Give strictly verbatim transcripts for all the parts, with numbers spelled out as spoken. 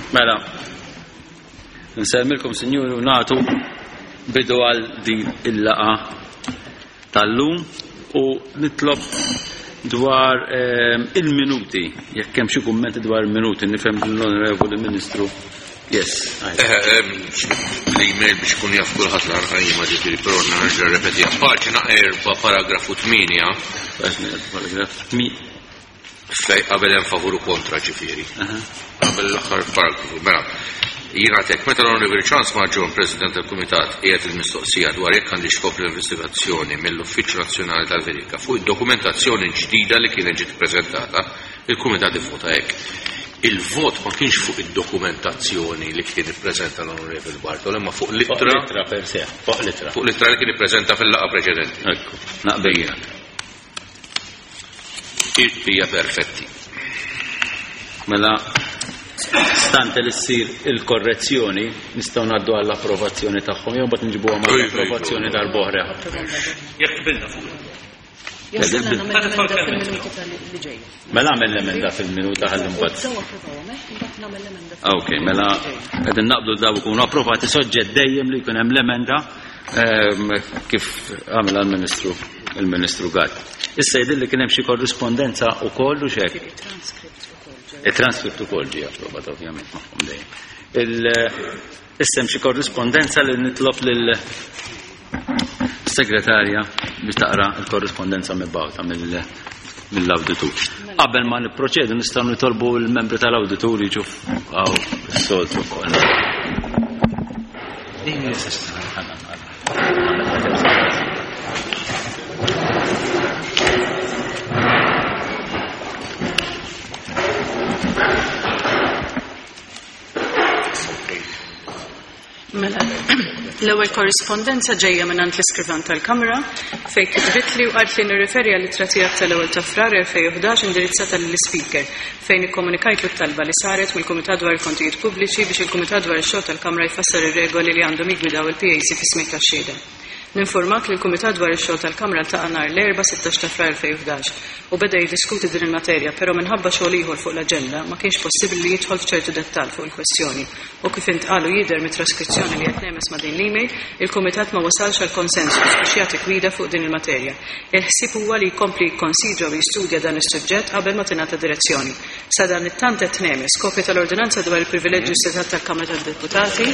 Mela, nsemmilkom Sinjuri u nagħtu bidu għal din il-laqa tal-lum u nitlob dwar il-minuti, jekk hemm xi kummenti dwar il-minuti, nifhem l-Onorevoli Ministru. Yes. L-email biex kun jaf kulħadd l-arħajja ma ġifieri però nerġa' repetija. Paġna erba' paragrafu tminja. Paragraf Fej qabel hemm favuru kontra ġifieri. Qabel l-aħħar paragrafu. Mela, jiena għatek meta l-Onorevoli Charles Maġġon, President tal-Kumitat, qiegħed il-mistoqsija dwar jekk għandi xkopri l-investigazzjoni mill-Uffiċċju Nazzjonali tal-Verifika fuq id-dokumentazzjoni ġdida li kienet ġiet ippreżentata, il-Kumitat ivvota hekk. Il-vot ma kienx fuq id-dokumentazzjoni li kien ippreżenta l-Onorevoli Bartol, imma fuq l-ittra per se, fuq l-ittra. Fuq l-ittra li kien ippreżenta fil-laqgħa preċedenti. Ekku, naqbejja. Hija perfetti. Mela stant li ssir il-korrezzjoni nistgħu ngħaddu għall-approvazzjoni tagħhom jew mbagħad nġibuha mal-approvazzjoni darb'oħra. Jekk qbilna fuq. Mela għamel l-emenda fil-minuta ħalli mbagħad. Ok, mela qegħdin naqblu daw ikunu approvati soġġett dejjem li jkun hemm l-emenda kif għamel għall-Ministru il-Ministru Gatt. Issa jidhirli kien hemm xi korrispondenza wkoll u x'hekk. Il-transkript ukoll ġie approvat ovvjament magħhom dejjem. Issa hemm xi korrispondenza li nitlob lil segretarja biex taqra l-korrispondenza mibbawta mill-awditur. Qabel ma nipproċedu nistgħu nitolbu l-membri tal-awditur jiġu għaw is-soltu wkoll. Mela, l-ewwel korrispondenza ġejja mingħand l-iskrivan tal-Kamra fejn kitbit li u qalt li nirriferi għall ittra tiegħek tal-ewwel ta' frar elfejn u ħdax indirizzata lill-Speaker fejn ikkomunikajt t-talba li saret mill-Kumitat dwar il-Kontijiet Pubbliċi biex il-Kumitat dwar ix-xogħol tal-Kamra jfassar ir-regoli li għandhom jiggwidaw il-P A C fis-smih tax-xhieda. Ninformak li l-Kumitat dwar ix-xogħol tal-Kamra ltaqa' nhar l-erba' sittax ta' frar elfejn u ħdax u beda jiddiskuti din il-materja, però minħabba xogħol ieħor fuq l-aġenda ma kienx possibbli li jidħol f'ċertu dettall fuq il-kwestjoni. U kif intqalu jidher mit-traskrizzjoni li qed nemes ma' din l-email, il-Kumitat ma wasalx għal konsensus biex jagħti gwida fuq din il-materja. Il-ħsieb huwa li jkompli jikkonsidra u jistudja dan is-suġġett qabel ma tingħata direzzjoni. Sa dan it-tant qed nemes kopja tal-ordinanza dwar il-privileġġju setat tal-Kamra tad-Deputati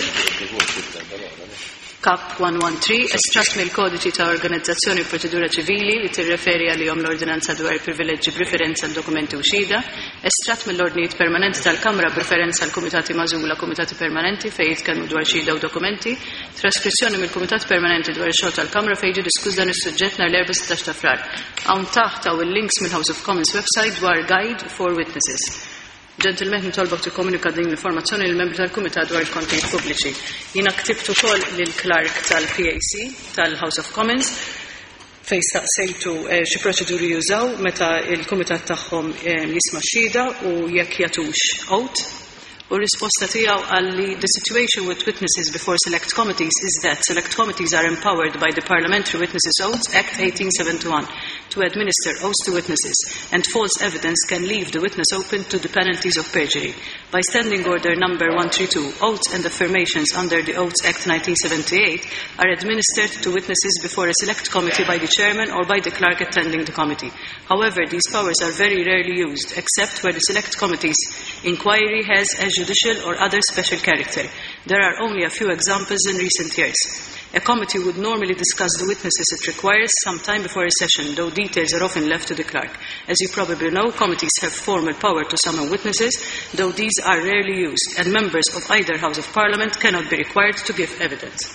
Kap centotrezza estrat mill-Kodiċi ta' Organizzazzjoni u Proċedura Ċivili li tirreferi għalihom l-Ordinanza dwar il-privileġġi b'referenza għal dokumenti u xhieda, estrat mill-ordnijiet permanenti tal-Kamra b'referenza għal kumitati magħżula kumitati permanenti fejn jitkellmu dwar xhieda u dokumenti, traskrizzjoni mill-Kumitat Permanenti dwar ix-xogħol tal-Kamra fejn jiġi diskuss dan is-suġġett nhar l-erba' sittax ta' frar. Hawn taħt hawn il-links mill-House of Commons website dwar Guide for Witnesses. Gentlemen, nitolbok tikkomunika din l-informazzjoni lill-membri tal-Kumitat dwar il-Kontijiet Pubbliċi. Jiena ktibt ukoll lill-Klark tal-P A C tal-House of Commons fejn staqsejtu xi proċeduri jużaw meta il-Kumitat tagħhom jisma' xhieda u jekk jagħtux oath. U risposta tiegħu għalli the situation with witnesses before select committees is that select committees are empowered by the Parliamentary Witnesses Oaths Act eighteen seventy-one to administer oaths to witnesses, and false evidence can leave the witness open to the penalties of perjury. By Standing Order number one thirty-two, oaths and affirmations under the Oaths Act nineteen seventy-eight are administered to witnesses before a select committee by the chairman or by the clerk attending the committee. However, these powers are very rarely used, except where the select committee's inquiry has a judicial or other special character. There are only a few examples in recent years. A committee would normally discuss the witnesses it requires some time before a session, though details are often left to the clerk. As you probably know, committees have formal power to summon witnesses, though these are rarely used, and members of either House of Parliament cannot be required to give evidence.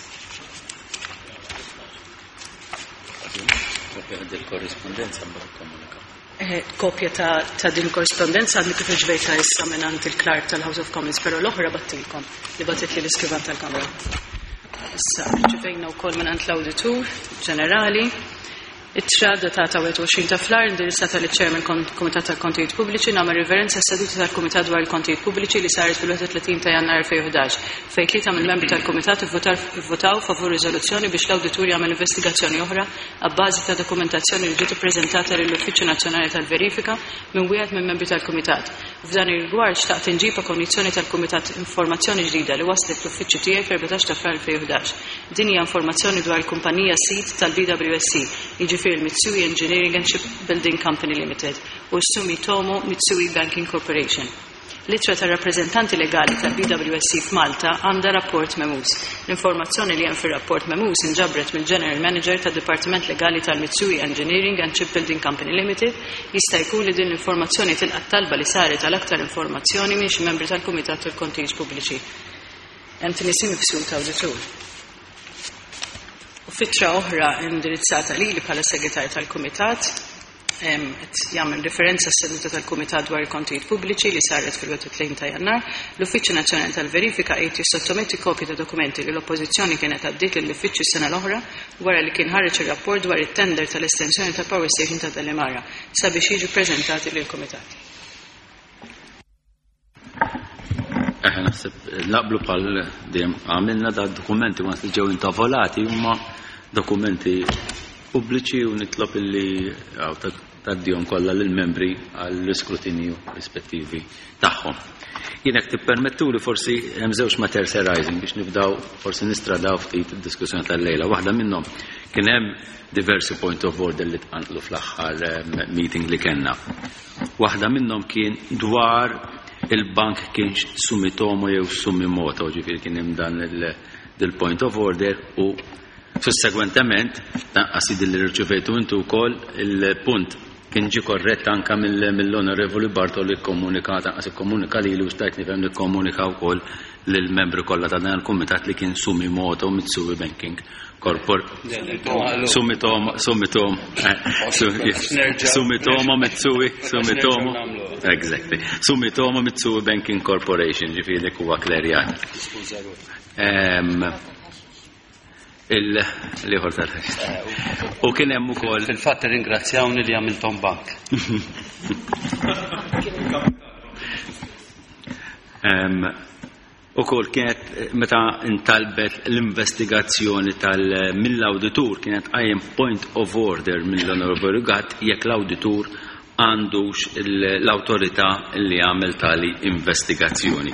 Kopja ta', ta din korrespondenza għadni kif iġbejta issa minant il-Klark tal-House of Commons, pero l-oħra battilkom li batit li l-iskrivan tal-Kamra. Issa ġibejna wkoll minant l-Awditur Ġenerali Ittra datata wieħed u għoxrin ta' frar indirizzata liċ chairman Kumitat tal-Kontijiet Pubbliċi nagħmel riverenza s-seduti tal-Kumitat dwar il-Kontijiet Pubbliċi li saret fil-wieħed u tletin ta' Jannar elfejn u ħdax fejn tlieta mill-membri tal-Kumitat ivvotaw favur riżoluzzjoni biex l-Awditur jagħmel investigazzjoni oħra abbażi ta' dokumentazzjoni li ġiet ippreżentata lill-Uffiċċju Nazzjonali tal-Verifika minn wieħed minn membri tal-Kumitat. F'dan ir-rigward xtaqt inġib kognizzjoni tal-Kumitat informazzjoni ġdida li waslet l-Uffiċċju tiegħi fl-erbatax ta' frar elfejn u ħdax. Din hija informazzjoni dwar il-kumpanija sit tal-B W S C, jiġifieri Mitsui Engineering and Shipbuilding Company Limited u Sumitomo Mitsui Banking Corporation. L-ittra ta' rappreżentanti legali tal-B W S C f'Malta għandha rapport memus. L-informazzjoni li hemm fir-rapport memus inġabret mill-General Manager tad-Dipartiment Legali tal-Mitsui Engineering and Shipbuilding Company Limited jista' jkun li din l-informazzjoni tilqa' talba li saret għal aktar informazzjoni minn xi membri tal-Kumitat tal-Kontijiet Pubbliċi. Hemm tinisimi f'sul ta' awditur. U fitra oħra indirizzata lili bħala segretarju tal-Kumitat qed jagħmel referenza s-seduta tal-Kumitat dwar il-Kontijiet Pubbliċi li saret fil-wieħed u tletin ta' Jannar, l-Uffiċċju Nazzjonali tal-Verifika qiegħed jissottometti kopji ta' dokumenti li l-Oppożizzjoni kienet għaddiet lill-Uffiċċju s-sena l-oħra wara li kien ħareġ ir-rapport dwar it-tender tal-estensjoni tal-Power Station ta' Dallimara sabiex jiġu ppreżentati lill-Kumitat. Eħe naħseb naqblu bħal dejjem għamilna da dokumenti ma ġew intavolati huma dokumenti pubbliċi u nitlob illi taddihom kollha lill-membri għall-iskrutinju rispettivi tagħhom. Jien hekk tippermettuli forsi hemm żewġ matters arising biex nibdaw forsi nistradaw ftit id-diskussjoni tal-lejla. Waħda minnhom kien hemm diversi point of order li tqantlu fl-aħħar meeting li kellna. Waħda minnhom kien dwar il-bank kienx Sumitomo jew Sumitomo, ġifieri kien hemm dan il-point of order u sussegwentement naqqas li rċevejtu intu wkoll il-punt kien ġi korrett anke mill-Onorevoli Bartoli kkomunikat anqas ikkomunika lilu stajt nifhem li kkomunika wkoll lill-membri kollha ta' dan il-kumitat li kien Sumitomo Mitsui Banking Corporation. Sumitomo Sumitomo Sumitomo Mitsui Sumitomo Exactly. Sumitomo Mitsui Banking Corporation ġifieri huwa klerjat. Il-liħor tal-ħeċ. U kien hemm ukoll fil-fatt ringrazzjawni li għamiltom bank. Ukoll kienet meta intalbet l-investigazzjoni mill-awditur kienet qajjem point of order mill-Onorevoli Gatt jekk l-awditur għandux l-awtorità li għamel tali investigazzjoni.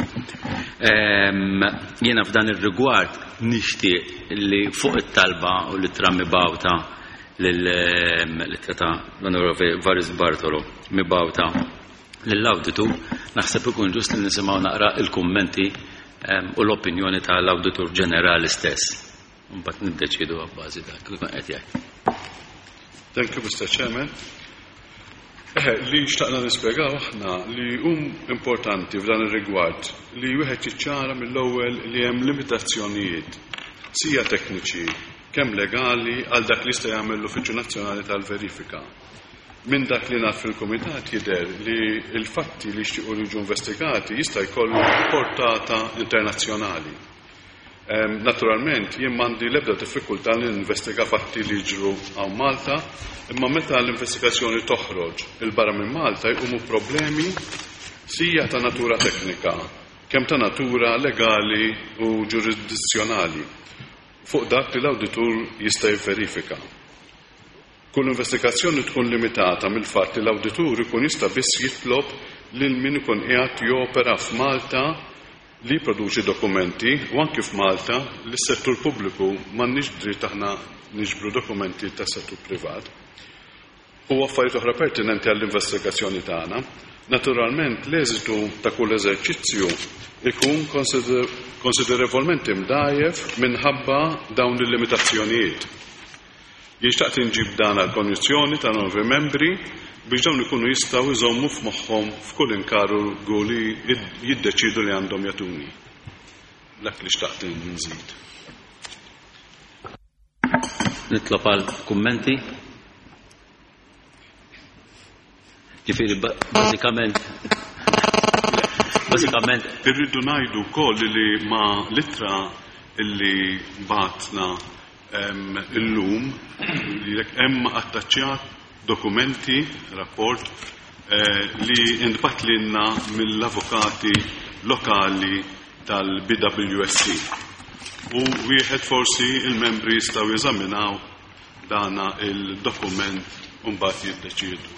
Jiena f'dan ir-rigward nixtieq li fuq it-talba u l-ittra mibawta l-ittra l-Onorevoli Varis Bartolo mibawta lill-awditur naħseb ikun ġust li nisimgħu naqra il-kummenti u l-opinjoni tal-Awditur Ġenerali stess. Mbagħad niddeċiedu għabbażi dak li qed jgħid. Thank you, Mister Chairman. Li xtaqna nispjegaw aħna li hum importanti f'dan ir-rigward li wieħed jiċċara mill-ewwel li hemm limitazzjonijiet sija tekniċi kemm legali għal dak li jista' jagħmel l-Uffiċċju Nazzjonali tal-Verifika. Minn dak li naf fil-Kumitat jidher li l-fatti li jixtiequ jiġu investigati jista' jkollu portata internazzjonali. Naturalment jien m'għandi l-ebda diffikultà li ninvestiga fatti li jiġru hawn Malta, imma meta l-investigazzjoni toħroġ il-barra minn Malta jqumu problemi sija ta' natura teknika, kemm ta' natura legali u ġurisdizzjonali fuq dak li l-awditur jista' jivverifika. Kull investigazzjoni tkun limitata mill-fatt li l-awditur ikun jista' biss jitlob lil min ikun qiegħed jopera f'Malta li produċi dokumenti u anki f'Malta li s-settur pubbliku m'għandniex dritt aħna niġbru dokumenti tas settur privat. U affarijiet oħra pertinenti għall-investigazzjoni tagħna. Naturalment l-eżitu ta' kull eżerċizzju ikun konsiderevolment imdajjef minħabba dawn il-limitazzjonijiet. Jixtaqt inġib dan għal-konjuzzjoni ta' novi membri biex dawn ikunu jistgħu jżommu f'moħħhom f'kull inkaru li jiddeċidu li għandhom jagħtuni. Dak li xtaqt nżid. Nitlob għal kummenti. Ġifieri bażikament bażikament irridu ngħidu wkoll li ma' littra illi batna illum li jekk hemm attaċċjat dokumenti, rapport li intbat lilna mill-avukati lokali tal-B W S C. U wieħed forsi il-membri jistgħu jeżaminaw dana il-dokument u mbagħad jiddeċiedu.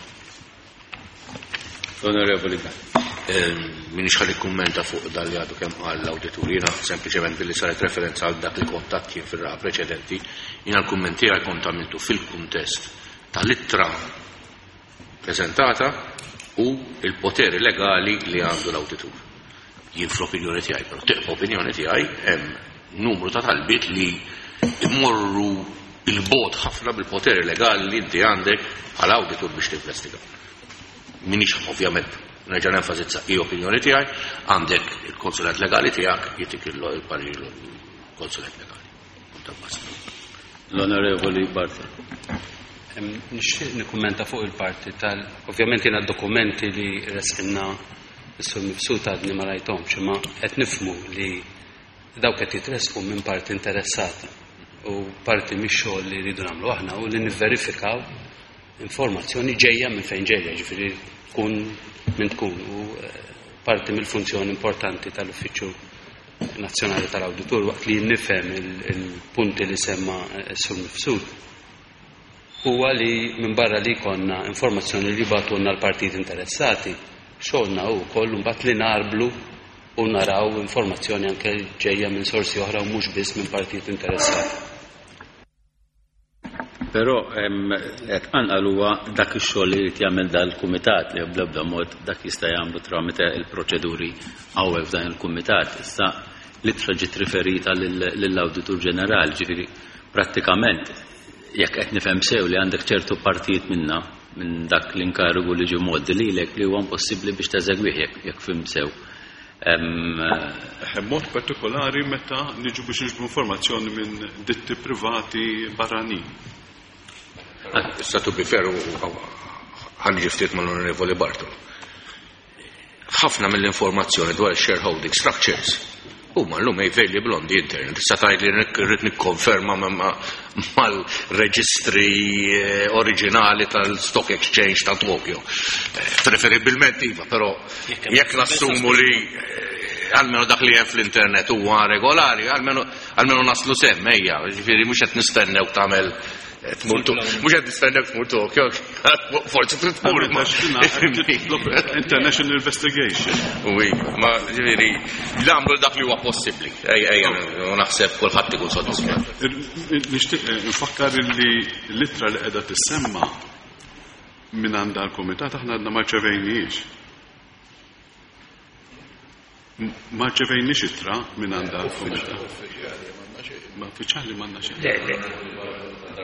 Onorevoli. Minix ħalli kummenta fuq dal-li għadu kemm qal l-awditur, jiena sempliċement billi saret referenza għal dak li kontatt kien fir-raqa preċedenti, jiena l-kummenti għal kont għamiltu fil-kuntest tal-ittra preżentata u il-poteri legali li għandu l-awditur. Jien fl-opinjoni tiegħi, però teq opinjoni tiegħi hemm numru ta' talbiet li immorru il-bot ħafna bil-poteri legali li inti għandek bħala awditur biex tinvestiga. Minix ovvjament nerġa' nenfasizza i opinjoni tiegħi, għandek il-konsulat legali tiegħek jitik il-parir il-konsulat legali. L-Onorevoli Barta. Nixtieq nikkummenta fuq il-parti tal ovvjament jiena dokumenti li resqinna s-sur mifsud għadni ma rajthomx, imma qed nifhmu li dawk qed jitresqu minn parti interessata u parti mix-xogħol li rridu nagħmlu aħna u li nivverifikaw informazzjoni ġejja minn fejn ġejja, ġifieri tkun minn tkun u parti mill-funzjoni importanti tal-Uffiċċju Nazzjonali tal-Awditur waqt li nifhem il-punti li semma s-sur mifsud huwa li minn barra li jkollna informazzjoni li jibgħatulna l-partit interessati xogħolna hu wkoll mbagħad li narblu u naraw informazzjoni anke ġejja minn sorsi oħra u mhux biss minn partit interessati. Però qed anqal huwa dak ix-xogħol li jrid jagħmel dal-kumitat li bl-ebda mod dak jista' jagħmlu tramite il-proċeduri hawnhekk f'dan il-kumitat. Issa l-ittra ġiet riferita lill-Awditur Ġenerali, ġifieri prattikament jekk qed nifhem sew li għandek ċertu partijiet minnha minn dak l-inkarigu li ġie mgħoddi lilek li huwa impossibbli biex teżegwih jekk fim sew. Mod partikolari meta niġu biex niġbru informazzjoni minn ditti privati barranin. Issa tu biferu ħanġi ftit mal-Onorevoli Bartolo. Ħafna mill-informazzjoni dwar shareholding structures huma llum available on the internet. Issa tgħid li rrid nikkonferma mal-reġistri oriġinali tal-Stock Exchange ta' Tokyo. Preferibilment iva, però jekk nassumu li almenu dak li hemm fl-internet huwa regolari, almenu naslu semm ejja, ġifieri mhux qed nistennew tagħmel Tmurtu, mux għed nistennek tmurtu, forse tmur. International investigation. Uwi, ma ġiviri, l-għamlu dak li huwa possibli. Ejja, naħseb kulħadd ikun soddisfat. Nfakkar li l-ittra li qiegħda tissemma minn għandha l-kumitat aħna għadna ma rċevejniex. Ma rċevejniex ittra minn għandha l-kumitat. Ma uffiċjali m'għandna xejn.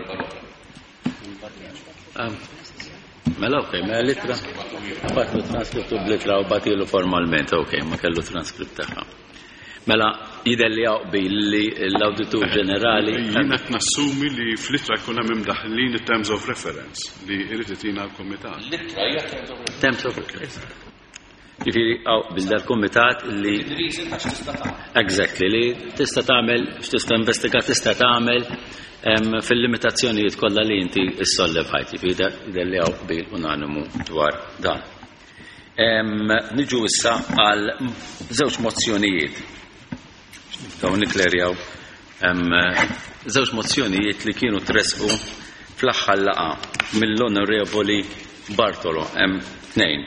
Mela, ok, mela litra. Fatlu transkriptu b'litra u batilu formalment, ok, ma kellu transkript taħħa. Mela, jidelli għaqbi li l-Awditur Ġenerali. Jina t-nassumi li fl-litra jkun hemm imdaħlin terms of reference li jrid itina l-Komitat. Litra hija terms of reference. Ġifieri għaw bil-dal-Komitat li. Exactly, li tista' tagħmel, x'tista' investiga tista' tagħmel fil-limitazzjonijiet kollha li inti issollevajt, jider li għaw bil unanimu dwar dan. Niġu issa għal żewġ mozzjonijiet. Dawn niklerjaw żewġ mozzjonijiet li kienu tresqu fl-aħħar laqa mill-Onorevoli Bartolo, hemm tnejn.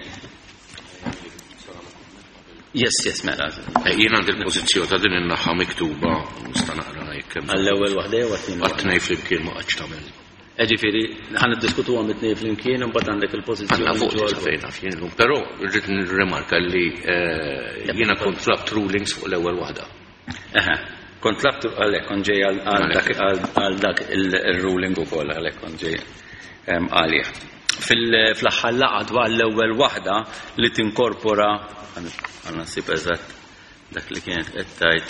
Yes, yes, mela. Jien għandi l-pożizzjoni ta' din in-naħa miktuba nista' naqra jekk hemm. Għall-ewwel waħda jew għat-tnejn. Għat-tnejn flimkien ma qatx tagħmel. Ġifieri ħan niddiskutuhom it-tnejn flimkien u mbagħad għandek il-pożizzjoni. Għandna fuq fejn fien illum, però rrid nirrimarka li jiena kont tlabt rulings fuq l-ewwel waħda. Eħe, kont tlabt għalhekk kont ġej għal dak il-ruling ukoll għalhekk kont ġej għalih. Fl-aħħar laqgħa dwar l-ewwel waħda li tinkorpora għanna nsib eżatt dak li kienet qed tgħid.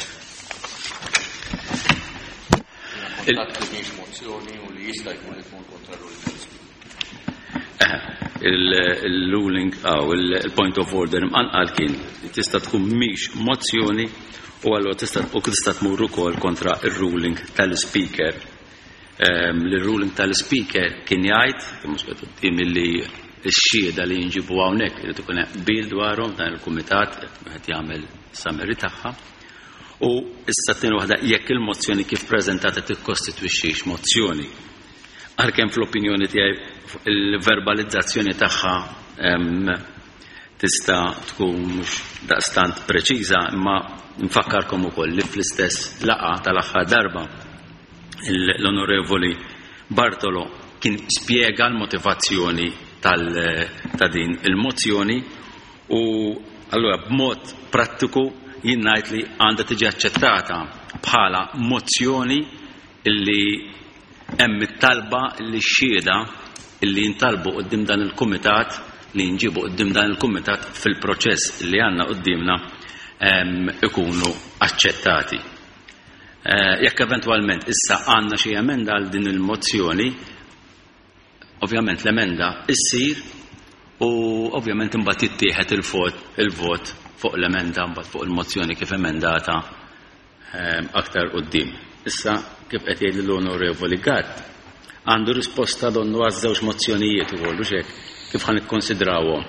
Il-ruling aw il-point of order imqanqal kien tista' tkun mhix mozzjoni u allura tista' tmur ukoll kontra ir-ruling tal-Speaker l-ruling tal-speaker kien jgħid mhux qed qudiem li x-xhieda li jinġibu hawnhekk irid ikun hemm qbil dwarhom dan il-kumitat qed jagħmel summary tagħha. U issa t-tieni waħda jekk il-mozzjoni kif preżentata tikkostitwixxix mozzjoni. Għalkemm fl-opinjoni tiegħi il-verbalizzazzjoni tagħha tista' tkun mhux daqstant preċiża, imma nfakkarkom ukoll li fl-istess laqgħa tal-aħħar darba l-Onorevoli Bartolo kien spjega l-motivazzjoni ta' din il-mozzjoni u allura b'mod prattiku jien ngħid li għandha tiġi aċċettata bħala mozzjoni illi hemm it-talba li xhieda illi jintalbu quddiem dan il-kumitat li nġibu quddiem dan il-kumitat fil-proċess li għandna qudiemna ikunu aċċettati. Jekk eventwalment issa għandna xi emenda għal din il-mozzjoni, ovvjament l-emenda issir u ovvjament imbagħad jittieħed il-vot il-vot fuq l-emenda mbagħad fuq il-mozzjoni kif emendata aktar quddiem. Issa kif qed jgħid l-Onorevoli Gatt għandu risposta donnu għaż-żewġ mozzjonijiet ukoll hekk kif ħan ikkonsidrawhom.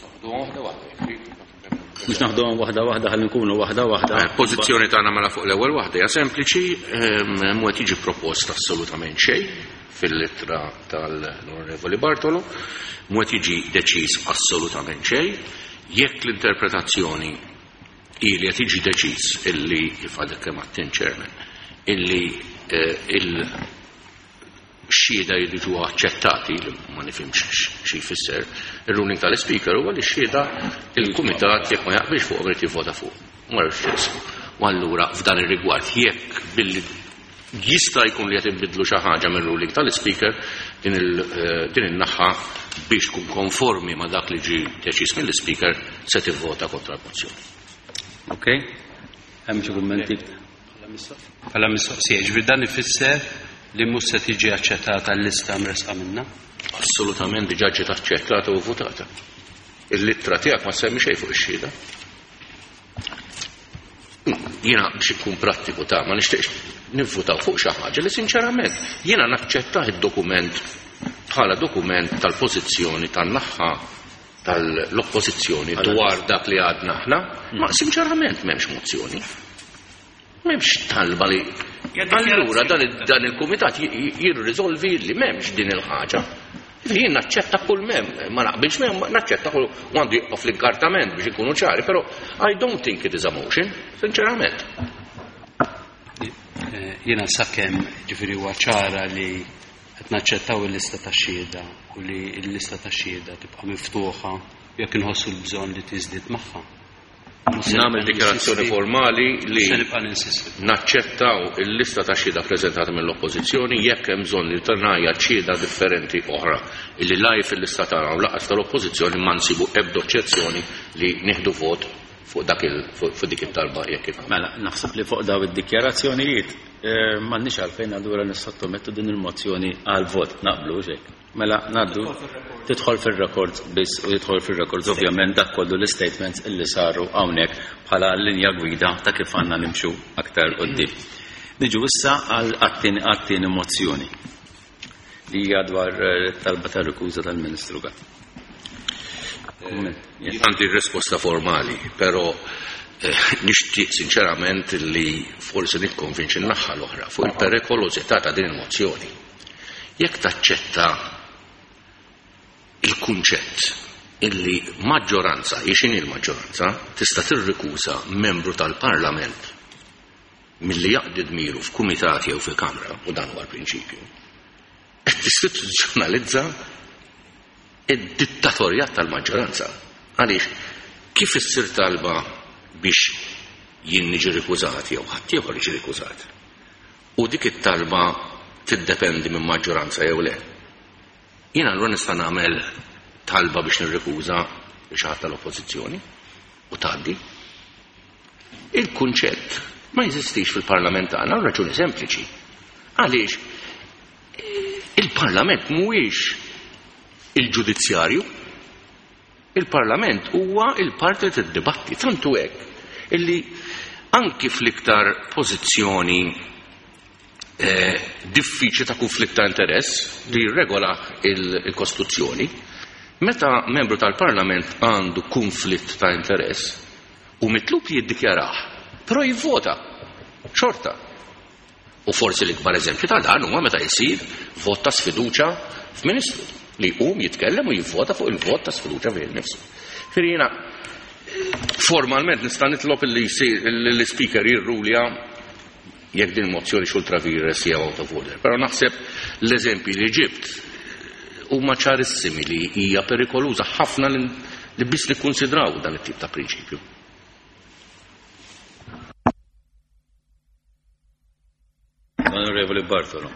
Mhux naħduhom waħda waħda ħalli nkunu waħda waħda. Il-pożizzjoni tagħna mela fuq l-ewwel waħda hija sempliċi, mhu qed jiġi proposta assolutament xejn fil-littra tal-Onorevoli Bartolo, mhu qed jiġi deċiż assolutament xejn, jekk l-interpretazzjoni ili qed jiġi deċiż illi kif għadek kemm għattin chairman illi il xhieda jiġu aċċettati li ma nifhimx xi jfisser ir-ruling tal-speaker huwa li xhieda il-kumitat jekk ma jaqbilx fuq irid jivvota fuq. Ma rridx tismu. U allura f'dan ir-rigward jekk billi jista' jkun li qed inbidlu xi ħaġa mir-ruling tal-speaker din in-naħa biex tkun konformi ma' dak li ġie deċiż mill-speaker se tivvota kontra l-mozzjoni. Okay? Hemm xi kummenti? Bħala mistoqsija, ġifier dan ifisser li mhux se tiġi aċċettata l-lista mresqa minnha? Assolutament diġà ġiet aċċettata u votata. Il-littra tiegħek ma semmi xejn fuq ix-xhieda. Jiena biex ikun prattiku ta' ma nixtieqx nivvutaw fuq xi ħaġa li sinċerament jiena naċċettah id-dokument bħala dokument tal-pożizzjoni tan-naħa tal-oppożizzjoni dwar dak li għadna aħna, ma sinċerament m'hemmx mozzjoni. M'hemmx talba li allura dan il-kumitat jirriżolvi li m'hemmx din il-ħaġa. Jien naċċetta kull mem, ma naqbilx mem, naċċetta kull għandu jibqa' fl-inkartament biex ikunu ċari, però I don't think it is a motion, sinċerament. Jiena sakemm ġifieri huwa ċara li qed naċċettaw il-lista tax-xhieda u li l-lista tax-xhieda tibqa' miftuħa jekk inħossu l-bżonn li tiżdied magħha. Nagħmel dikjarazzjoni formali li naċċettaw il-lista ta' xhieda preżentata mill-oppożizzjoni jekk hemm bżonn li tornajja xhieda differenti oħra illi laj fil-lista tagħna u laqas tal-oppożizzjoni ma nsibu ebda oċċezzjoni li nieħdu vot fuq dak fuq dik it-talba jekk kif. Mela, naħseb li fuq daw id-dikjarazzjonijiet m'għandniex għalfejn allura nissottomettu din il-mozzjoni għal vot naqblu hekk. Mela ngħaddu tidħol fir-records biss u jidħol fir-records ovvjament dak kollu l-statements illi saru hawnhekk bħala linja gwida ta' kif għandna nimxu aktar quddiem. Niġu issa għal għat-tieni mozzjoni li hija dwar talba ta' rikuża tal-Ministru Gatt. Għandi risposta formali, però nixtieq sinċerament li forsi nikkonvinċi n-naħa l-oħra fuq il-perikolożità ta' din il-mozzjoni. Jekk taċċetta il-kunċett illi maġġoranza, jixin il-maġġoranza, tista' tirrikuża membru tal-Parlament milli jaqdi dmiru f'kumitati jew fil-Kamra, u dan huwa l-prinċipju, qed tistituzzjonalizza id-dittatorjat tal-maġġoranza. Għaliex kif issir talba biex jien niġi rikużat jew ħadd ieħor jiġi rikużat. U dik it-talba tiddependi minn maġġoranza jew le. Jiena allura nista' nagħmel talba biex nirrikuża biex ħadd tal-oppożizzjoni u tgħaddi. Il-kunċett ma jeżistix fil-Parlament tagħna raġuni sempliċi. Għaliex il-Parlament mhuwiex il-ġudizzjarju, il-Parlament huwa il-parti tad-dibatti tantu hekk illi anki fl-iktar pożizzjoni diffiċli ta' konflitt ta' interess li jirregola il-Kostituzzjoni. Meta membru tal-Parlament għandu konflitt ta' interess u mitlub li jiddikjaraħ, però jivvota xorta. U forsi l-ikbar eżempju ta' dan huwa meta jsir vot ta' sfiduċa f'Ministru li jqum jitkellem u jivvota fuq il-vot ta' sfiduċa fih nifsu. Firina, formalment nista' nitlob li jsir l-Speaker jirrulja jekk din mozzjoni xultra virus jew out of order. Però naħseb l-eżempji li ġibt huma ċarissimi li hija perikoluża ħafna li biss nikkunsidraw dan it-tip ta' prinċipju. Onorevoli Bartolo.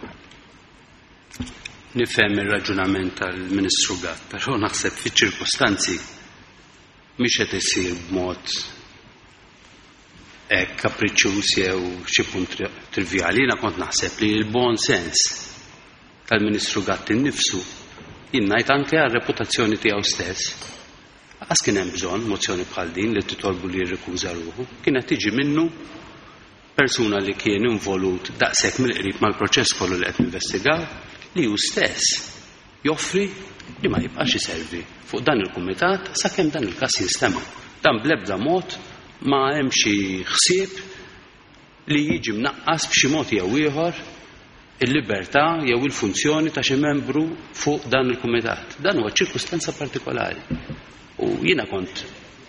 Nifhem ir-raġunament tal-Ministru Gatt, però naħseb fiċ-ċirkostanzi mhix qed isir b'mod hekk kapriċċjuż jew xi punt trivjali. Jiena kont naħseb li l-bon sens tal-Ministru Gatt innifsu jinnajt anke għar-reputazzjoni tiegħu stess. Għas kien hemm bżonn mozzjoni bħal din li titolbu li jirrikuża ruħu, kienet tiġi minnu persuna li kien involut daqshekk mill-qrib mal-proċess kollu li qed investigaw li hu stess joffri li ma jibqax iservi fuq dan il-kumitat sakemm dan il-każ jinstema'. Dan bl-ebda mod ma hemm xi ħsieb li jiġi mnaqqas b'xi mod jew ieħor il-libertà jew il-funzjoni ta' xi membru fuq dan il-kumitat. Dan huwa ċirkustanza partikolari. U jiena kont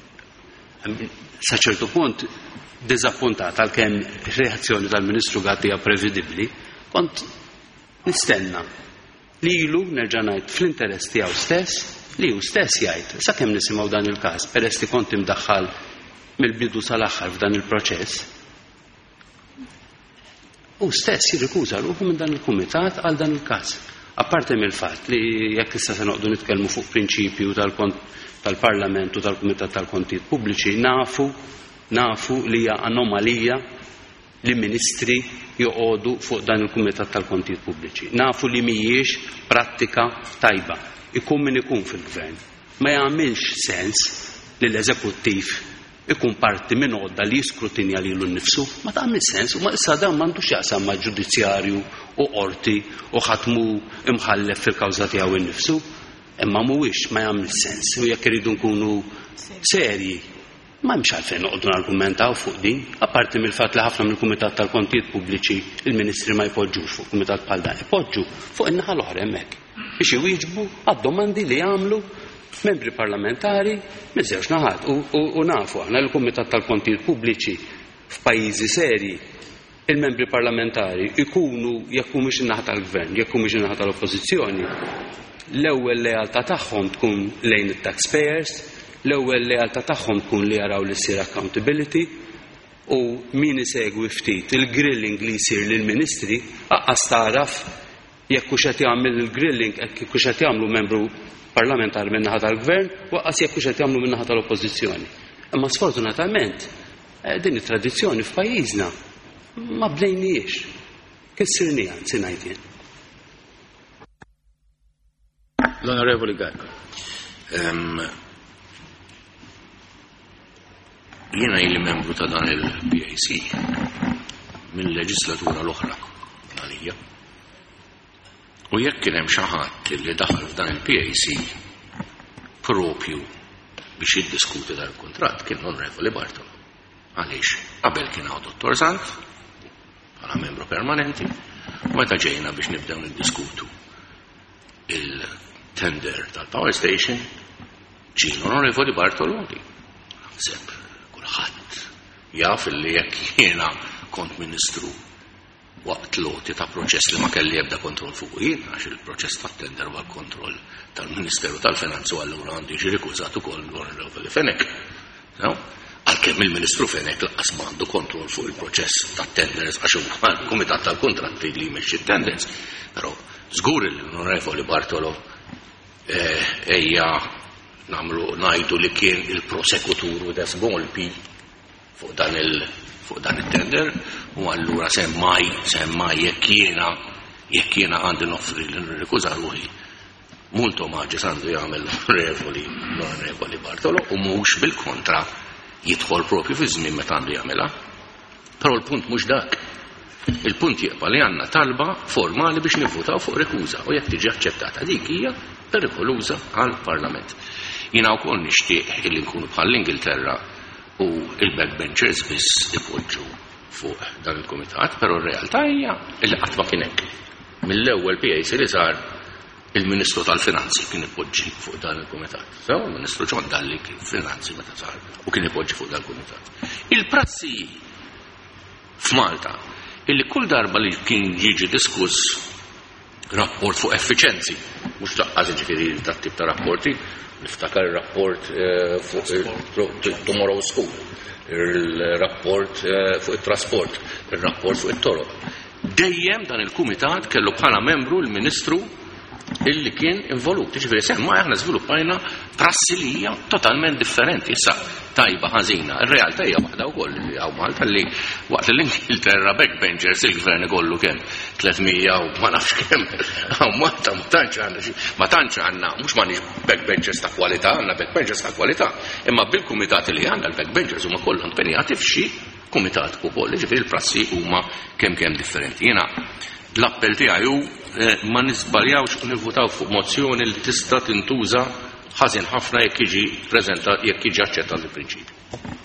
sa ċertu punt diżappuntat għalkemm ir-reazzjoni tal-Ministru Gatt hija prevedibbli, kont nistenna li ilu nerġa' ngħid fl-interess tiegħu stess li hu stess jgħid sakemm nisimgħu dan il-każ peress li kont imdaħħal mill-bidu sal-aħħar f'dan il-proċess. U stess jirrikuża ruħu minn dan il-kumitat għal dan il-każ. Apparti mill-fatt li jekk issa se noqogħdu nitkellmu fuq prinċipju tal-Parlament u tal-Kumitat tal-Kontijiet Pubbliċi nafu nafu li hija anomalija li ministri joqogħdu fuq dan il-Kumitat tal-Kontijiet Pubbliċi. Nafu li mhijiex prattika tajba. Ikun min ikun fil-Gvern. Ma jagħmilx sens li l-Eżekuttiv ikun parti minn għodda li jiskrutinja lilu nnifsu, ma tagħmel sens, u ma issa dan m'għandux jaqsam ma' ġudizzjarju u qorti u ħatmu imħallef fil-kawża tiegħu innifsu, imma mhuwiex ma jagħmel sens. U jekk iridu nkunu serji, ma hemmx għalfejn noqogħdu nargumentaw fuq din, apparti mill-fatt li ħafna mill-Kumitat tal-Kontijiet Pubbliċi il-Ministri ma jpoġġux fuq kumitat bħal dan, ipoġġu fuq in-naħa l-oħra hemmhekk biex iwieġbu għad-domandi li jagħmlu membri parlamentari miż-żewġ naħat u nafu aħna l-Kumitat tal-Kontijiet Pubbliċi f'pajjiżi serji il-membri parlamentari ikunu jekk mhux in-naħa tal-Gvern, jekk mhux in-naħa tal-Oppożizzjoni, l-ewwel lealtà tagħhom tkun lejn it-taxpayers, l-ewwel lealtà tagħhom tkun li jaraw li ssir accountability u min isegwi ftit il-grilling li jsir lill-Ministri aqqas taraf jekk hux qed jagħmel il-grilling jekk hux qed jagħmlu membru parlamentari min-naħa tal-Gvern waqqas jekk hux qed jagħmlu min-naħa tal-Oppożizzjoni. Imma sfortunatament din it-tradizzjoni f'pajjiżna ma bdejniex. Kissirnija anzi ngħid jien. L-Onorevoli Garko. Jiena ili membru ta' dan il-P A C mill-leġislatura l-oħra għalija. U jekk kien hemm xi ħadd li daħal f'dan il-P A C propju biex jiddiskuti dan il-kuntratt kien l-Onorevoli Bartolo. Għaliex qabel kien hawn Dottor Sant bħala membru permanenti, u meta ġejna biex nibdew niddiskutu il-tender tal-Power Station ġie l-Onorevoli Bartolo li naħseb kulħadd jaf li jekk jiena kont Ministru waqt loti ta' proċess li ma kelli ebda kontroll fuq jien għax il-proċess tat-tender huwa kontroll tal-Ministeru tal-Finanzu allura għandi ġi rikużat ukoll l-Onorevoli Fenek. Għalkemm il-Ministru Fenek laqqas m'għandu kontroll fuq il-proċess tat-tenders għax huwa l-Kumitat tal-Kuntratti li jmexxi t-tenders, però żgur l-Onorevoli Bartolo ejja nagħmlu ngħidu li kien il-prosekutur with a small p fuq dan il- fuq dan it-tender u allura semmaj semmaj jekk jiena jekk jiena għandi noffri li nirrikuża ruħi multo maġġi għandu jagħmel l-Onorevoli l-Onorevoli Bartolo u mhux bil-kontra jidħol propju fi żmien meta għandu jagħmilha. Però l-punt mhux dak. Il-punt jibqa' li għandna talba formali biex nivvutaw fuq rekuża u jekk tiġi aċċettata dik hija perikoluża għall-Parlament. Jiena wkoll nixtieq illi nkunu bħall-Ingilterra u il-backbenchers biss ipoġġu fuq dan il-kumitat, però r-realtà hija li qatt ma kien hekk. Mill-ewwel P A C li sar il-Ministru tal-Finanzi kien ipoġġi fuq dan il-kumitat. So, il-Ministru John Dalli kien finanzi meta sar u kien ipoġġi fuq dan il-kumitat. Il-prassi f'Malta illi kull darba li kien jiġi diskuss rapport fuq effiċenzi, mhux taqqas ġifieri tat tip ta' rapporti, niftakar ir-rapport fuq Tomorrow School, il-rapport fuq it-trasport, il-rapport fuq it-toroq. Dejjem dan il-kumitat kellu bħala membru l-Ministru illi kien involut. Ġifieri semma aħna żviluppajna prassi li hija totalment differenti. Issa tajba ħażina, ir-realtà hija waħda wkoll li hawn Malta li waqt l-Ingilterra backbenchers il-gvern ikollu kemm tlietmija u ma nafx kemm hawn Malta ma tantx għandna ma tantx għandna mhux m'għandniex backbenchers ta' kwalità, għandna backbenchers ta' kwalità, imma bil-kumitati li għandna l-backbenchers huma kollha impenjati f'xi kumitat ukoll. Ġifieri il-prassi huma kemm kemm differenti. Jiena l-appell tiegħi hu ma nisbaljawx u nivvutaw fuq mozzjoni li tista' tintuża ħażin ħafna jekk jiġi preżentat jekk jiġi aċċettat il-prinċipju.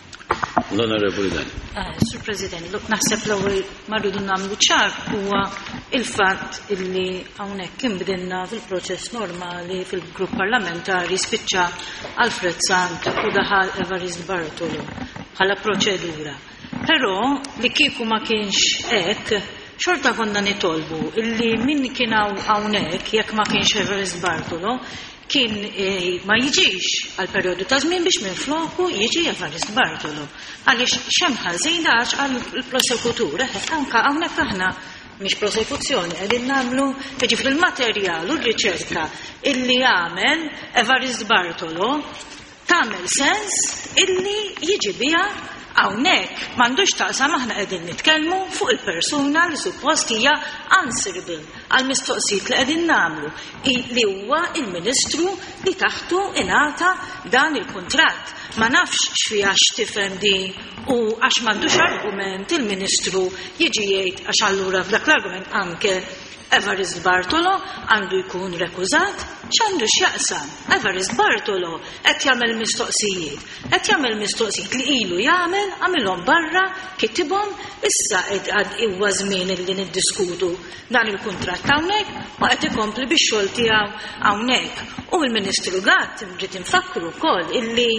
L-Onorevoli Dan. Sur President, naħseb l-ewwel ma rridu nagħmlu ċar huwa il-fatt illi hawnhekk inbidilna fil-proċess normali fil-grupp parlamentari spiċċa Alfred Sant u daħal Evarist Bartolo bħala proċedura. Però li kieku ma kienx hekk xorta konna nitolbu illi min kien hawnhekk jekk ma kienx Evarist Bartolo kien ma jiġix għal perjodu ta' żmien biex minfloku jiġi Evarist Bartolo. Għaliex xemm ħażin għax għall prosekutur anke hawnhekk aħna mhix prosekuzzjoni qegħdin nagħmlu jiġifieri il-materjal u r-riċerka illi għamel Evarist Bartolo tagħmel sens illi jiġi biha hawnhekk m'għandux taqsam aħna qegħdin nitkellmu fuq il-persuna li suppost hija answerable għal mistoqsijiet li qegħdin nagħmlu li huwa il-Ministru li taħtu ingħata dan il-kuntratt. Ma nafx x'fiha x'tifhem di u għax m'għandux argument il-Ministru jiġi jgħid għax allura f'dak l-argument anke Evarist Bartolo għandu jkun rekużat x'għandu x'jaqsam. Evarist Bartolo qed jagħmel mistoqsijiet, qed jagħmel mistoqsijiet li ilu jagħmel għamilhom barra kitibhom issa qed huwa żmien li niddiskutu dan il-kuntratt hawnhekk u qed ikompli bix-xogħol tiegħu hawnhekk. U l-Ministru Gatt irid infakru wkoll illi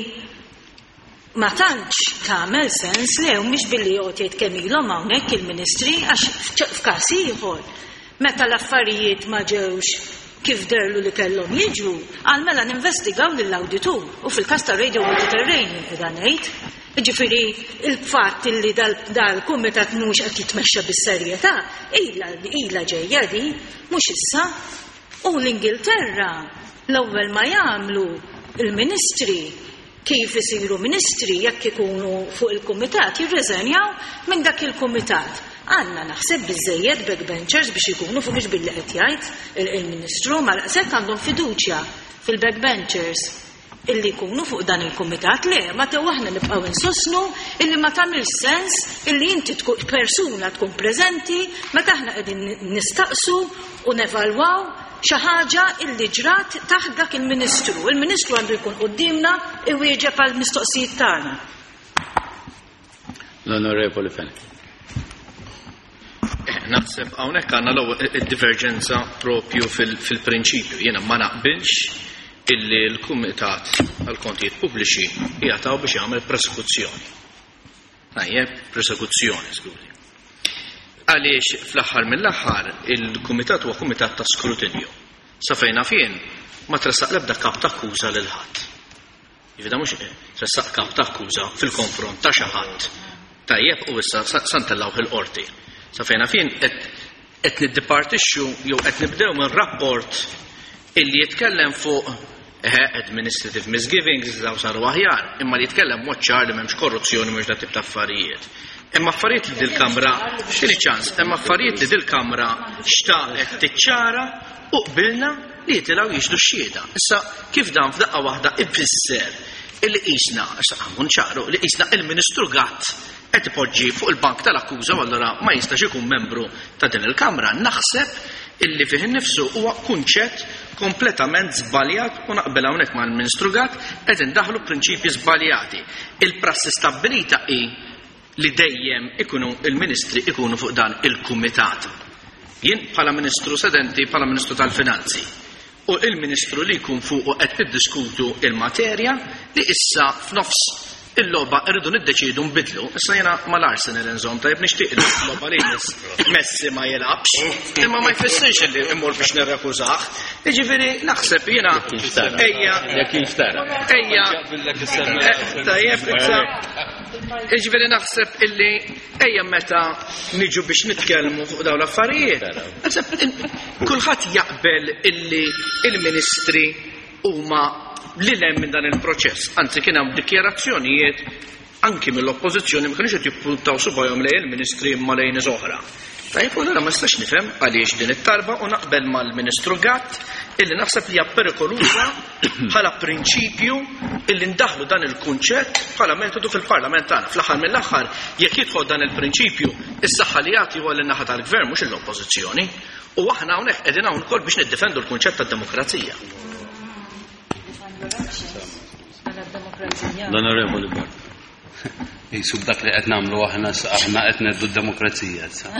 ma tantx tagħmel sens li mhix billi jgħid kemm ilhom hawnhekk il-Ministri għax f'każ ieħor meta l-affarijiet ma ġewx kif derlu li kellhom jiġu, għalmela ninvestigaw lill-awditur u fil-każ ta' Radio Mediterranean qiegħda ngħid. Jiġifieri il-fatt li dal-kumitat mhux qed jitmexxa bis-serjetà ilha ġejja di mhux issa. U l-Ingilterra l-ewwel ma jagħmlu il-Ministri kif isiru ministri jekk ikunu fuq il-kumitat jirreżenjaw minn dak il-kumitat. Għanna naħseb biżejjed backbenchers biex ikunu fuq biex billi qed jgħid il-Ministru ma laqsek għandhom fiduċja fil-backbenchers illi jkunu fuq dan il-kumitat le ma tew aħna nibqgħu insostnu illi ma tagħmilx sens illi inti tkun persuna tkun preżenti meta aħna qegħdin nistaqsu u nevalwaw xi ħaġa illi ġrat taħt dak il-Ministru. Il-Ministru għandu jkun qudiemna iwieġeb għall mistoqsijiet tagħna. L-Onorevoli Fenn. Naħseb hawnhekk għandna l-ewwel id-diverġenza propju fil-prinċipju. Jiena ma naqbilx illi l-Kumitat għall-Kontijiet Pubbliċi jagħtaw biex jagħmel prosekuzzjoni. Tajjeb, prosekuzzjoni, skużi. Għaliex fl-aħħar mill-aħħar il-Kumitat huwa Kumitat ta' skrutinju. Sa fejna fien ma tressaq l-ebda kap ta' akkuża lil ħadd. Jifida mhux tressaq kap ta' akkuża fil-konfront ta' xi ħadd. Tajjeb u issa santellawh il-qorti. Sa fejna fien qed niddipartixxu jew qed nibdew minn rapport illi jitkellem fuq administrative misgivings daw saru aħjar, imma li jitkellem mod ċar li m'hemmx korruzzjoni mhux dat tip ta' affarijiet. Imma affarijiet li dil-Kamra x'inhi ċans, imma affarijiet li dil-Kamra xtaqet tiċċara u qbilna li jitilgħu jixdu x-xhieda. Issa kif dan f'daqqa waħda ifisser illi qisna, issa ħankun ċaru, li qisna il-Ministru Gatt qed ipoġġi fuq il-bank tal-akkuża u allura ma jistax ikun membru ta' din il-Kamra. Naħseb illi fih innifsu huwa kunċett kompletament żbaljat u naqbel hawnhekk mal-Ministru Gatt qed indaħlu prinċipji żbaljati. Il-prassi stabbilita hi li dejjem ikunu il-Ministri ikunu fuq dan il-Kumitat. Jien bħala Ministru sedenti bħala Ministru tal-Finanzi u il-Ministru li jkun fuq u qed niddiskutu il-materja li issa f'nofs il-logħba irridu niddeċiedu nbidlu. Issa jiena mal-Arsenal inżomm tajjeb nixtieq il-logħba li Messi ma jilabx, imma ma jfissirx li immur biex nirrakkużah. Jiġifieri naħseb jiena ejja ejja tajjeb issa jiġifieri naħseb illi ejja meta niġu biex nitkellmu fuq dawn l-affarijiet. Kulħadd jaqbel illi il-Ministri huma li lem minn dan il-proċess. Anzi kien hemm dikjarazzjonijiet anki mill-oppożizzjoni ma kienux qed jippuntaw subajhom lejn il-Ministri imma lejn oħra. Tajjeb u ma nistax nifhem għaliex din it-talba u naqbel mal-Ministru Gatt illi naħseb li hija perikoluża bħala prinċipju illi ndaħlu dan il-kunċett bħala metodu fil-Parlament tagħna. Fl-aħħar mill-aħħar jekk jidħol dan il-prinċipju is-saħħa li jagħti huwa lin-naħa tal-Gvern mhux l-Oppożizzjoni u aħna hawnhekk qegħdin hawn ukoll biex niddefendu l-kunċett tad-demokrazija. L-Onorevoli Bart. Jisub dak li qed nagħmlu aħna aħna qed neddu d-demokrazija issa.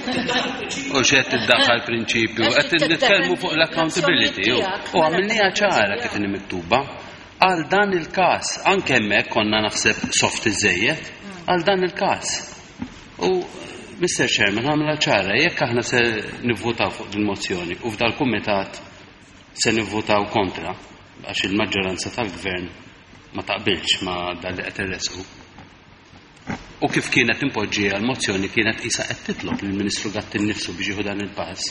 U x'qed tiddaħħal prinċipju qed nitkellmu fuq l-accountability u għamilniha ċara kif inhi miktuba għal dan il-każ anke hemmhekk konna naħseb soft iżejjed għal dan il-każ. U Mister Chairman għamilha ċara jekk aħna se nivvutaw fuq din mozzjoni u f'dal kumitat se nivvutaw kontra għax il-maġġoranza tal-Gvern ma taqbilx ma dan li qed irresqu. U kif kienet impoġġija l-mozzjoni kienet isa qed titlob lill-Ministru Gatt innifsu biex jieħu dan il-pass.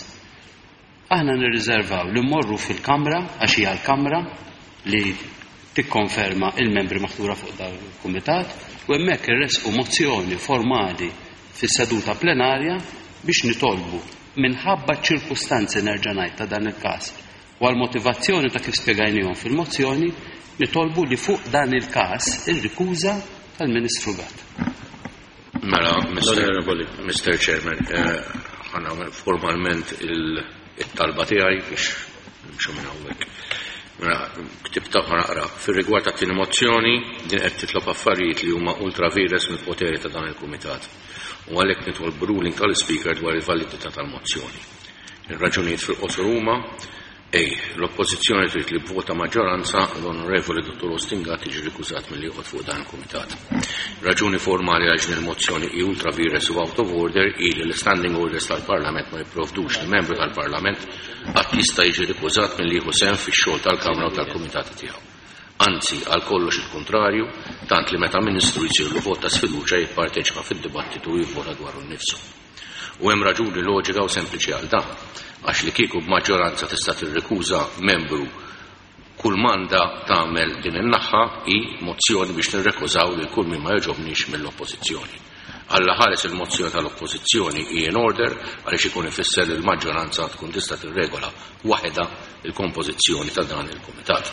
Aħna nirriservaw li mmorru fil-Kamra għax hija l-Kamra li tikkonferma il-membri maħtura fuq dan il-Kumitat u hemmhekk irresqu mozzjoni formali fis-seduta plenarja biex nitolbu minħabba ċirkustanzi nerġa' ngħid ta' dan il-każ u għall-motivazzjoni ta' kif spjegajnihom fil-mozzjoni nitolbu li fuq dan il-każ ir-rikuża tal-Ministru Gatt. Mela, Mister Chairman, ħana formalment il-talba tiegħi biex nimxu minn hawnhekk. Mela, ktibta naqra fir-rigward ta' tieni mozzjoni din qed titlob affarijiet li huma ultra vires mill-poteri ta' dan il-Kumitat. U għalhekk nitolbu ruling tal-Speaker dwar il-validità tal-mozzjoni. Ir-raġunijiet fil-qosor huma Ej, l-oppożizzjoni trid li b'vota maġġoranza l-Onorevoli Dottor Ostingat jiġi rikużat milli joqgħod fuq dan il-Kumitat. Raġuni formali għal din il-mozzjoni hi ultra vires u out of order hi li l-standing orders tal-Parlament ma jipprovdux li membru tal-Parlament qatt jista' jiġi rikużat milli jieħu sehem fix-xogħol tal-Kamra u tal-Kumitati tiegħu. Anzi, għal kollox il-kontrarju, tant li meta Ministru jsirlu vot ta' sfiduċja jipparteċipa fid-dibattitu u jivvota dwaru nnifsu. U hemm raġuni loġika u sempliċi għal dan. Għax li kieku b'maġġoranza tista' tirrikuża membru kull manda tagħmel din in-naħa hi mozzjoni biex nirrekużaw lil kull min ma jogħġobniex mill-oppożizzjoni. Alla ħares il-mozzjoni tal-oppożizzjoni hi in order għaliex ikun ifisser li l-maġġoranza tkun tista' tirregola waħedha il-kompożizzjoni ta' dan il-Kumitat.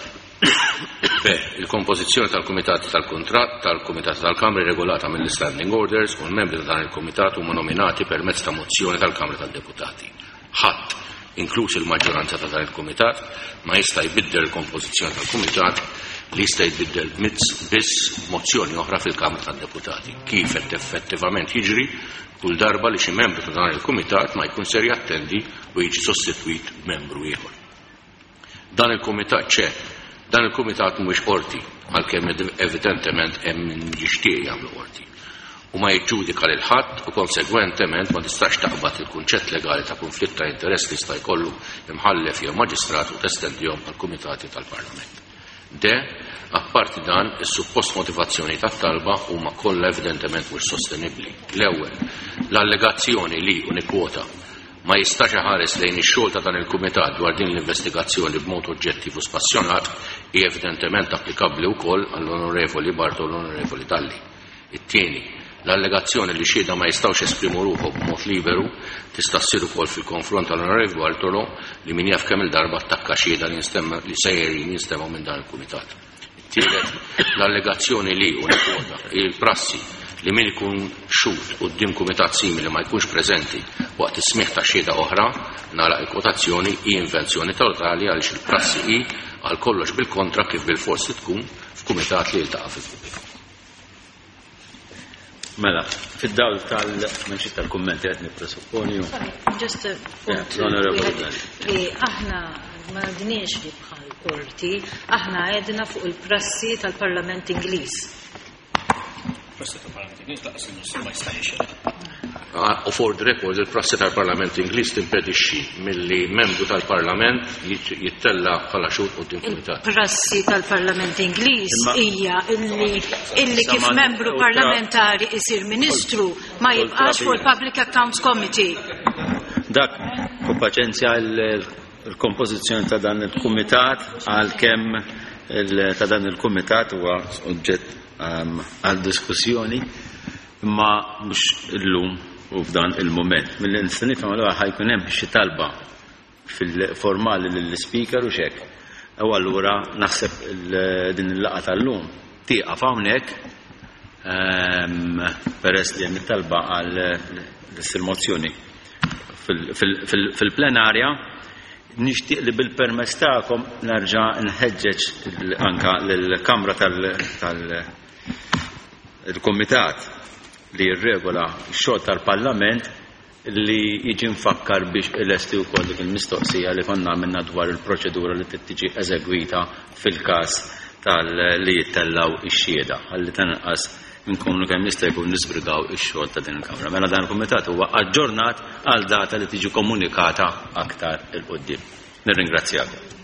Beh, il-kompożizzjoni tal-Kumitat tal-Kuntratt tal-Kumitat tal-Kamra regolata mill-standing orders u l-membri ta' dan il-Kumitat huma nominati permezz ta' mozzjoni tal-Kamra tad-Deputati. Ħadd, inkluż il-maġġoranza ta' dan il-Kumitat, ma jista' jbiddel il-kompożizzjoni tal-Kumitat li jista' jbiddel biss mozzjoni oħra fil-Kamra tad-Deputati. Kif qed effettivament jiġri kull darba li xi membru ta' dan il-Kumitat ma jkun ser jattendi u jiġi sostitwit membru ieħor. Dan il-Kumitat ċe, dan il-Kumitat mhuwiex qorti, għalkemm evidentement hemm min jixtieq jagħmlu qorti. U ma jiġġudika lil ħadd u konsegwentement ma tistax taqbad il-kunċett legali ta' konflitt ta' interess li jista' jkollu imħallef jew maġistrat u testendihom għall-Kumitati tal-Parlament. De, apparti dan, is-suppost motivazzjoni tat-talba huma kollha evidentement mhux sostenibbli. L-ewwel, l-allegazzjoni li unikwota ma jistax iħares lejn ix-xogħol ta' dan il-Kumitat dwar din l-investigazzjoni b'mod oġġettiv u spassjonat hi evidentement applikabbli wkoll għall-Onorevoli Bartolo u l-Onorevoli Dalli. It-tieni, l-allegazzjoni li xieda ma jistgħux esprimu ruħhom b'mod liberu tista' ssir ukoll fil-konfront tal-Onorevoli Bartolo li min jaf kemm il-darba attakka xieda li nistemma li sejjerin jinstemaw minn dan il-Kumitat. It-tielet, l-allegazzjoni li unikwota il-prassi li min ikun xut quddiem kumitat simili ma jkunx preżenti waqt is-smigħ ta' xhieda oħra nagħlaq il-kwotazzjoni hi invenzjoni totali għaliex il-prassi hi għal kollox bil-kontra kif bil-forsi tkun f'kumitat li jiltaqa' fil-pubbliku. Mela, fid-dawl tal-menxi tal-kummenti qed nippresupponi. Just a point li aħna ma għadniex li bħal qorti, aħna għedna fuq il-prassi tal-Parlament Ingliż. Prassi tal-Parlament Ingliż laqas ma jistaħiex. U for the record, il-prassi tal-Parlament Ingliż timpedixxi milli membru tal-Parlament jittella bħala xhud quddiem kumitat. Il-prassi tal-Parlament Ingliż hija illi kif membru parlamentari isir ministru ma jibqax fuq il-Public Accounts Committee. Dak fu paċenzja il-kompożizzjoni ta' dan il-kumitat għalkemm ta' dan il-kumitat huwa oġġett għal diskussjoni imma mhux illum u f'dan il-moment. Mill-instanif għamlu ħajkun hemm xi talba fil-formali lill-speaker u xek. U allura naħseb din il-laqgħa tal-lum tieqaf hawnhekk peress li hemm talba għal il-mozzjoni fil-plenarja nixtieq li bil-permess tagħkom nerġa' nħeġġeġ anke lill-Kamra tal-Kumitat li jirregola x-xogħol tal-Parlament li jiġi mfakkar biex il-esti wkoll dik il-mistoqsija li konna minna dwar il-proċedura li tiġi eżegwita fil-każ tal-li jittellaw ix-xhieda ħalli tanqas nkunu kemm jista' jkun nisbrigaw ix-xogħol ta' din il-Kamra. Mela dan il-Kumitat huwa aġġornat għal data li tiġi komunikata aktar il-qudiem. Nirringrazzjakom.